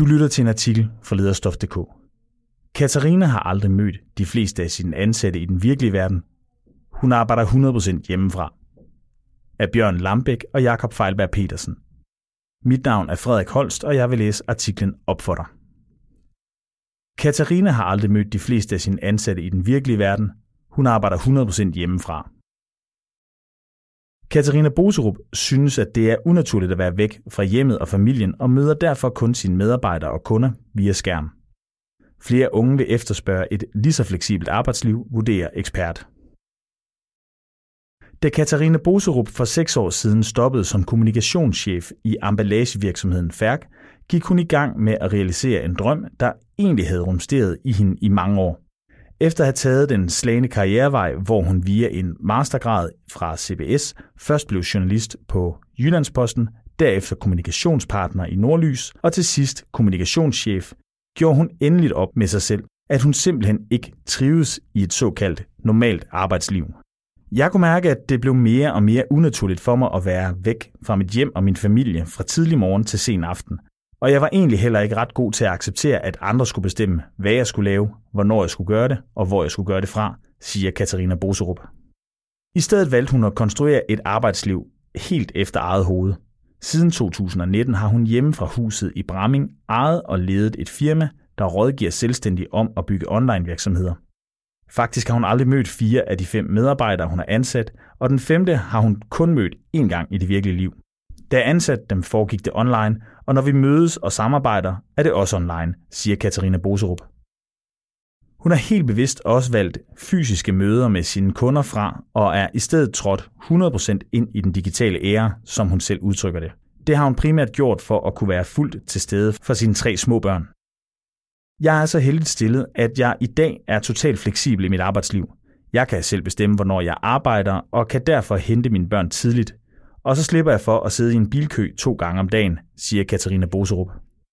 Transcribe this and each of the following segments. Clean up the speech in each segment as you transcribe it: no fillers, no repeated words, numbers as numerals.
Du lytter til en artikel fra Lederstof.dk. Katarina har aldrig mødt de fleste af sine ansatte i den virkelige verden. Hun arbejder 100% hjemmefra. Af Bjørn Lambæk og Jakob Feilberg Petersen. Mit navn er Frederik Holst, og jeg vil læse artiklen op for dig. Katarina har aldrig mødt de fleste af sine ansatte i den virkelige verden. Hun arbejder 100% hjemmefra. Katarina Boserup synes, at det er unaturligt at være væk fra hjemmet og familien, og møder derfor kun sine medarbejdere og kunder via skærm. Flere unge vil efterspørge et lige så fleksibelt arbejdsliv, vurderer ekspert. Da Katarina Boserup for 6 år siden stoppede som kommunikationschef i emballagevirksomheden Færk, gik hun i gang med at realisere en drøm, der egentlig havde rumsteret i hende i mange år. Efter at have taget den slagne karrierevej, hvor hun via en mastergrad fra CBS først blev journalist på Jyllandsposten, derefter kommunikationspartner i Nordlys og til sidst kommunikationschef, gjorde hun endeligt op med sig selv, at hun simpelthen ikke trives i et såkaldt normalt arbejdsliv. Jeg kunne mærke, at det blev mere og mere unaturligt for mig at være væk fra mit hjem og min familie fra tidlig morgen til sen aften. Og jeg var egentlig heller ikke ret god til at acceptere, at andre skulle bestemme, hvad jeg skulle lave, hvornår jeg skulle gøre det og hvor jeg skulle gøre det fra, siger Katarina Boserup. I stedet valgte hun at konstruere et arbejdsliv helt efter eget hoved. Siden 2019 har hun hjemme fra huset i Bramming ejet og ledet et firma, der rådgiver selvstændige om at bygge online virksomheder. Faktisk har hun aldrig mødt 4 af de 5 medarbejdere, hun har ansat, og den 5. har hun kun mødt 1 gang i det virkelige liv. Da jeg ansatte dem, foregik det online, og når vi mødes og samarbejder, er det også online, siger Katarina Boserup. Hun har helt bevidst også valgt fysiske møder med sine kunder fra, og er i stedet trådt 100% ind i den digitale æra, som hun selv udtrykker det. Det har hun primært gjort for at kunne være fuldt til stede for sine 3 små børn. Jeg er så heldigt stillet, at jeg i dag er totalt fleksibel i mit arbejdsliv. Jeg kan selv bestemme, hvornår jeg arbejder, og kan derfor hente mine børn tidligt. Og så slipper jeg for at sidde i en bilkø 2 gange om dagen, siger Katarina Boserup.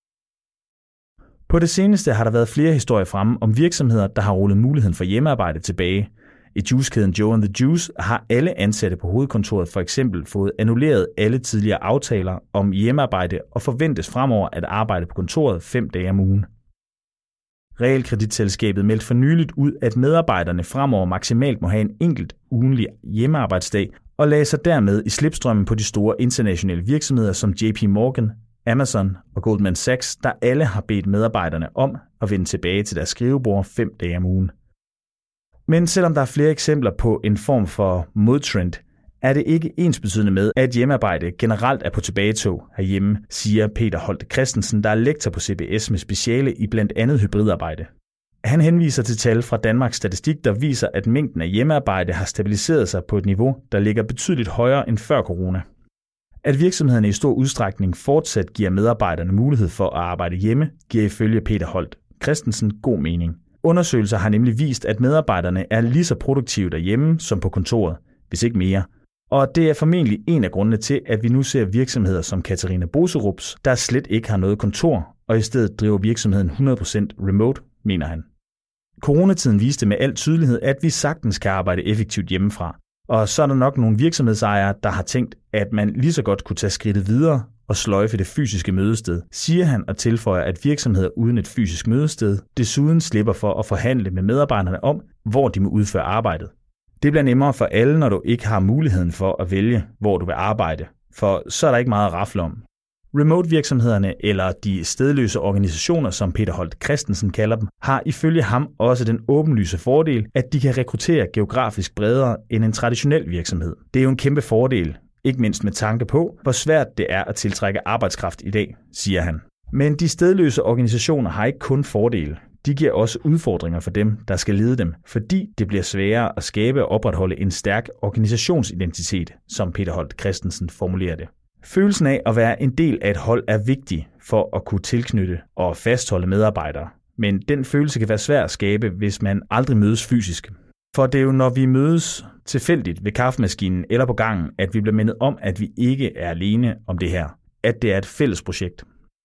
På det seneste har der været flere historier fremme om virksomheder, der har rullet muligheden for hjemmearbejde tilbage. I juicekæden Joe and the Juice har alle ansatte på hovedkontoret for eksempel fået annulleret alle tidligere aftaler om hjemmearbejde og forventes fremover at arbejde på kontoret 5 dage om ugen. Realkreditselskabet meldte for nyligt ud, at medarbejderne fremover maksimalt må have en enkelt ugentlig hjemmearbejdsdag og lagde sig dermed i slipstrømmen på de store internationale virksomheder som JP Morgan, Amazon og Goldman Sachs, der alle har bedt medarbejderne om at vende tilbage til deres skrivebord 5 dage om ugen. Men selvom der er flere eksempler på en form for modtrend, er det ikke ensbetydende med, at hjemmearbejde generelt er på tilbagetog herhjemme, siger Peter Holt Christensen, der er lektor på CBS med speciale i blandt andet hybridarbejde. Han henviser til tal fra Danmarks Statistik, der viser, at mængden af hjemmearbejde har stabiliseret sig på et niveau, der ligger betydeligt højere end før corona. At virksomhederne i stor udstrækning fortsat giver medarbejderne mulighed for at arbejde hjemme, giver ifølge Peter Holt Christensen god mening. Undersøgelser har nemlig vist, at medarbejderne er lige så produktive derhjemme som på kontoret, hvis ikke mere. Og det er formentlig en af grundene til, at vi nu ser virksomheder som Katarina Boserups, der slet ikke har noget kontor, og i stedet driver virksomheden 100% remote, mener han. Coronatiden viste med al tydelighed, at vi sagtens kan arbejde effektivt hjemmefra. Og så er der nok nogle virksomhedsejere, der har tænkt, at man lige så godt kunne tage skridtet videre og sløjfe det fysiske mødested, siger han og tilføjer, at virksomheder uden et fysisk mødested desuden slipper for at forhandle med medarbejderne om, hvor de må udføre arbejdet. Det bliver nemmere for alle, når du ikke har muligheden for at vælge, hvor du vil arbejde, for så er der ikke meget at rafle om. Remote-virksomhederne, eller de stedløse organisationer, som Peter Holt Christensen kalder dem, har ifølge ham også den åbenlyse fordel, at de kan rekruttere geografisk bredere end en traditionel virksomhed. Det er jo en kæmpe fordel, ikke mindst med tanke på, hvor svært det er at tiltrække arbejdskraft i dag, siger han. Men de stedløse organisationer har ikke kun fordele. De giver også udfordringer for dem, der skal lede dem, fordi det bliver sværere at skabe og opretholde en stærk organisationsidentitet, som Peter Holt Christensen formulerer det. Følelsen af at være en del af et hold er vigtig for at kunne tilknytte og fastholde medarbejdere, men den følelse kan være svær at skabe, hvis man aldrig mødes fysisk. For det er jo, når vi mødes tilfældigt ved kaffemaskinen eller på gangen, at vi bliver mindet om, at vi ikke er alene om det her, at det er et fælles projekt.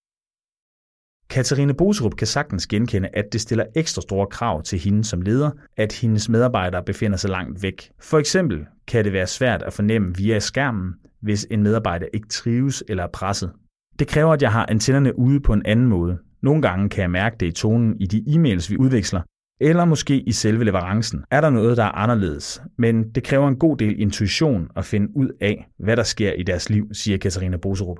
Katarina Boserup kan sagtens genkende, at det stiller ekstra store krav til hende som leder, at hendes medarbejdere befinder sig langt væk. For eksempel kan det være svært at fornemme via skærmen, hvis en medarbejder ikke trives eller er presset. Det kræver, at jeg har antennerne ude på en anden måde. Nogle gange kan jeg mærke det i tonen i de e-mails, vi udveksler, eller måske i selve leverancen. Er der noget, der er anderledes? Men det kræver en god del intuition at finde ud af, hvad der sker i deres liv, siger Katarina Boserup.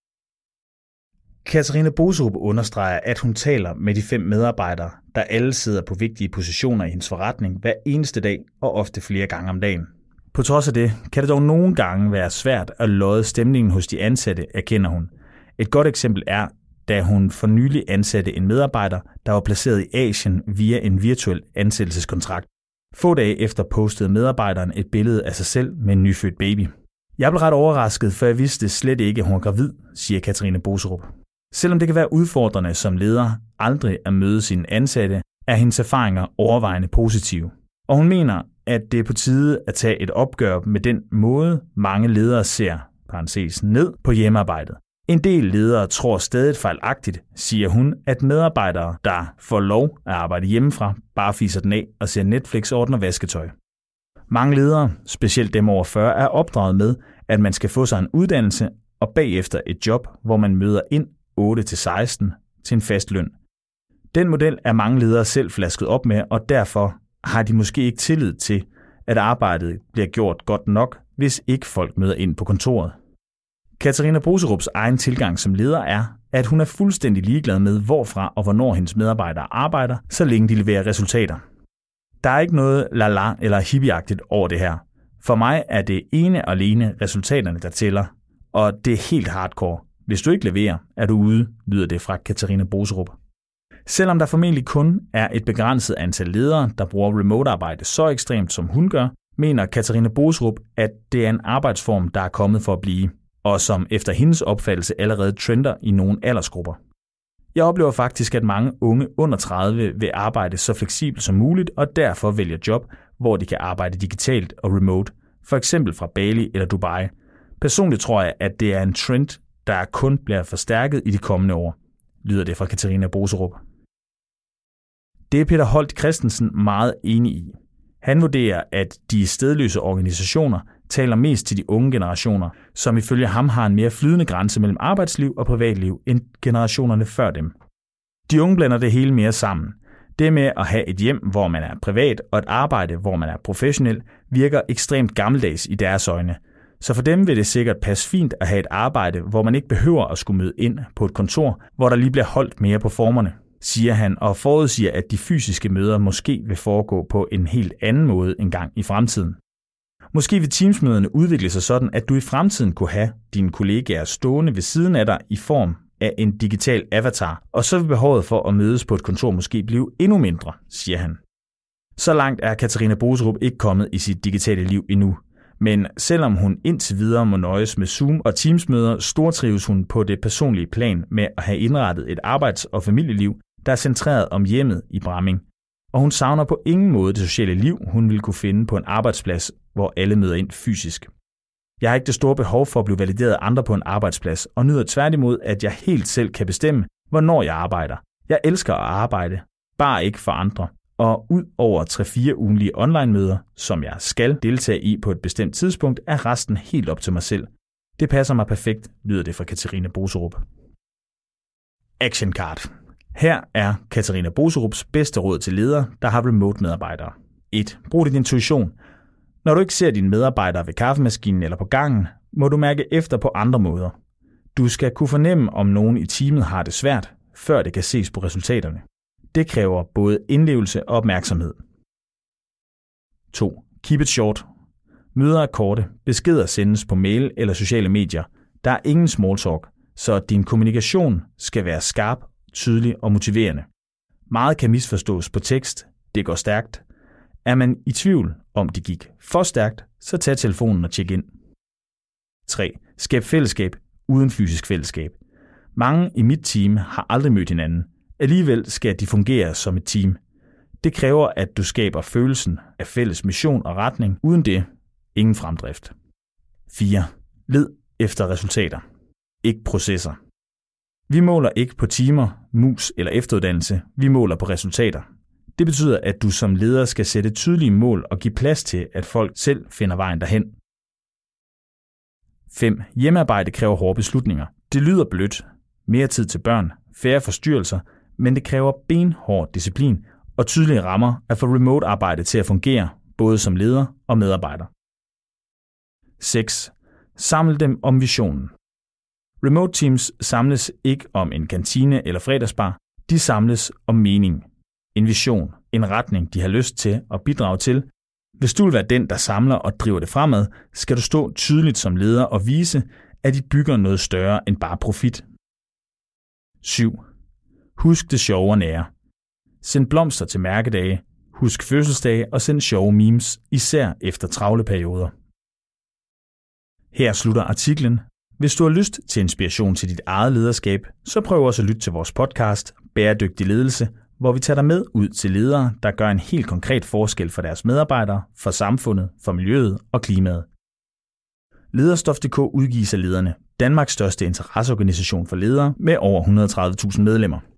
Katarina Boserup understreger, at hun taler med de 5 medarbejdere, der alle sidder på vigtige positioner i hendes forretning hver eneste dag og ofte flere gange om dagen. På trods af det kan det dog nogle gange være svært at lodde stemningen hos de ansatte, erkender hun. Et godt eksempel er, da hun for nylig ansatte en medarbejder, der var placeret i Asien via en virtuel ansættelseskontrakt. Få dage efter postede medarbejderen et billede af sig selv med en nyfødt baby. Jeg blev ret overrasket, for jeg vidste slet ikke, at hun var gravid, siger Katarina Boserup. Selvom det kan være udfordrende som leder aldrig at møde sine ansatte, er hendes erfaringer overvejende positive. Og hun mener, at det er på tide at tage et opgør med den måde, mange ledere ser, ned på hjemmearbejdet. En del ledere tror stadig fejlagtigt, siger hun, at medarbejdere, der får lov at arbejde hjemmefra, bare fiser den af og ser Netflix og ordner vasketøj. Mange ledere, specielt dem over 40, er opdraget med, at man skal få sig en uddannelse og bagefter et job, hvor man møder ind 8-16 til en fast løn. Den model er mange ledere selv flasket op med, og derfor har de måske ikke tillid til, at arbejdet bliver gjort godt nok, hvis ikke folk møder ind på kontoret. Katarina Boserups egen tilgang som leder er, at hun er fuldstændig ligeglad med, hvorfra og hvornår hendes medarbejdere arbejder, så længe de leverer resultater. Der er ikke noget la-la eller hippieagtigt over det her. For mig er det ene og alene resultaterne, der tæller, og det er helt hardcore. Hvis du ikke leverer, er du ude, lyder det fra Katarina Boserup. Selvom der formentlig kun er et begrænset antal ledere, der bruger remote-arbejde så ekstremt, som hun gør, mener Katarina Boserup, at det er en arbejdsform, der er kommet for at blive, og som efter hendes opfattelse allerede trender i nogle aldersgrupper. Jeg oplever faktisk, at mange unge under 30 vil arbejde så fleksibelt som muligt, og derfor vælger job, hvor de kan arbejde digitalt og remote, for eksempel fra Bali eller Dubai. Personligt tror jeg, at det er en trend, der kun bliver forstærket i de kommende år, lyder det fra Katarina Boserup. Det er Peter Holt Christensen meget enig i. Han vurderer, at de stedløse organisationer taler mest til de unge generationer, som ifølge ham har en mere flydende grænse mellem arbejdsliv og privatliv end generationerne før dem. De unge blander det hele mere sammen. Det med at have et hjem, hvor man er privat, og et arbejde, hvor man er professionel, virker ekstremt gammeldags i deres øjne. Så for dem vil det sikkert passe fint at have et arbejde, hvor man ikke behøver at skulle møde ind på et kontor, hvor der lige bliver holdt mere på formerne, siger han, og forudsiger, at de fysiske møder måske vil foregå på en helt anden måde engang i fremtiden. Måske vil Teams-møderne udvikle sig sådan, at du i fremtiden kunne have dine kollegaer stående ved siden af dig i form af en digital avatar, og så vil behovet for at mødes på et kontor måske blive endnu mindre, siger han. Så langt er Katarina Boserup ikke kommet i sit digitale liv endnu. Men selvom hun indtil videre må nøjes med Zoom og Teams-møder, stortrives hun på det personlige plan med at have indrettet et arbejds- og familieliv, der er centreret om hjemmet i Bramming. Og hun savner på ingen måde det sociale liv, hun ville kunne finde på en arbejdsplads, hvor alle møder ind fysisk. Jeg har ikke det store behov for at blive valideret af andre på en arbejdsplads, og nyder tværtimod, at jeg helt selv kan bestemme, hvornår jeg arbejder. Jeg elsker at arbejde, bare ikke for andre. Og ud over 3-4 ugenlige online-møder, som jeg skal deltage i på et bestemt tidspunkt, er resten helt op til mig selv. Det passer mig perfekt, lyder det fra Katarina Boserup. Action Card. Her er Katarina Boserups bedste råd til ledere, der har remote-medarbejdere. 1. Brug din intuition. Når du ikke ser dine medarbejdere ved kaffemaskinen eller på gangen, må du mærke efter på andre måder. Du skal kunne fornemme, om nogen i teamet har det svært, før det kan ses på resultaterne. Det kræver både indlevelse og opmærksomhed. 2. Keep it short. Møder er korte, beskeder sendes på mail eller sociale medier. Der er ingen small talk, så din kommunikation skal være skarp, tydelig og motiverende. Meget kan misforstås på tekst, det går stærkt. Er man i tvivl om det gik for stærkt, så tag telefonen og tjek ind. 3. Skab fællesskab uden fysisk fællesskab. Mange i mit team har aldrig mødt hinanden. Alligevel skal de fungere som et team. Det kræver, at du skaber følelsen af fælles mission og retning. Uden det, ingen fremdrift. 4. Led efter resultater. Ikke processer. Vi måler ikke på timer, mus eller efteruddannelse. Vi måler på resultater. Det betyder, at du som leder skal sætte tydelige mål og give plads til, at folk selv finder vejen derhen. 5. Hjemmearbejde kræver hårde beslutninger. Det lyder blødt. Mere tid til børn, færre forstyrrelser, men det kræver benhård disciplin og tydelige rammer at få remote-arbejde til at fungere, både som leder og medarbejder. 6. Saml dem om visionen. Remote teams samles ikke om en kantine eller fredagsbar, de samles om mening, en vision, en retning, de har lyst til at bidrage til. Hvis du vil være den, der samler og driver det fremad, skal du stå tydeligt som leder og vise, at de bygger noget større end bare profit. 7. Husk det sjove og nære. Send blomster til mærkedage, husk fødselsdage og send sjove memes, især efter travle perioder. Her slutter artiklen. Hvis du har lyst til inspiration til dit eget lederskab, så prøv også at lytte til vores podcast Bæredygtig Ledelse, hvor vi tager dig med ud til ledere, der gør en helt konkret forskel for deres medarbejdere, for samfundet, for miljøet og klimaet. Lederstof.dk udgives af Lederne, Danmarks største interesseorganisation for ledere med over 130.000 medlemmer.